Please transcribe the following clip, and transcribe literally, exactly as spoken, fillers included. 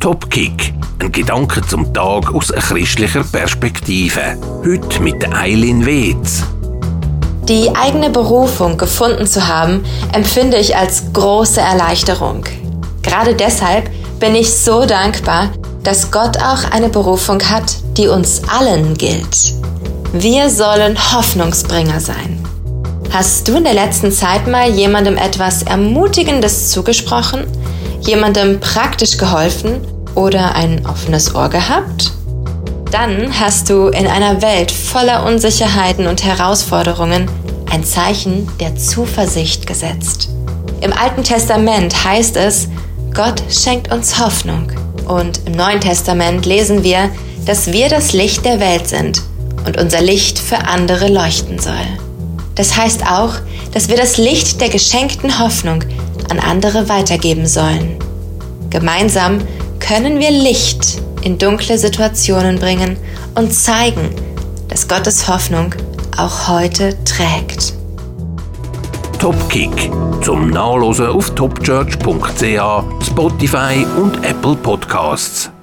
Top-Kick, ein Gedanke zum Tag aus einer christlicher Perspektive. Heute mit der Eileen Wetz. Die eigene Berufung gefunden zu haben, empfinde ich als große Erleichterung. Gerade deshalb bin ich so dankbar, dass Gott auch eine Berufung hat, die uns allen gilt. Wir sollen Hoffnungsbringer sein. Hast du in der letzten Zeit mal jemandem etwas Ermutigendes zugesprochen, jemandem praktisch geholfen oder ein offenes Ohr gehabt? Dann hast du in einer Welt voller Unsicherheiten und Herausforderungen ein Zeichen der Zuversicht gesetzt. Im Alten Testament heißt es, Gott schenkt uns Hoffnung. Und im Neuen Testament lesen wir, dass wir das Licht der Welt sind und unser Licht für andere leuchten soll. Das heißt auch, dass wir das Licht der geschenkten Hoffnung an andere weitergeben sollen. Gemeinsam können wir Licht in dunkle Situationen bringen und zeigen, dass Gottes Hoffnung auch heute trägt. Top-Kick zum Nachlesen auf topchurch punkt c h, Spotify und Apple Podcasts.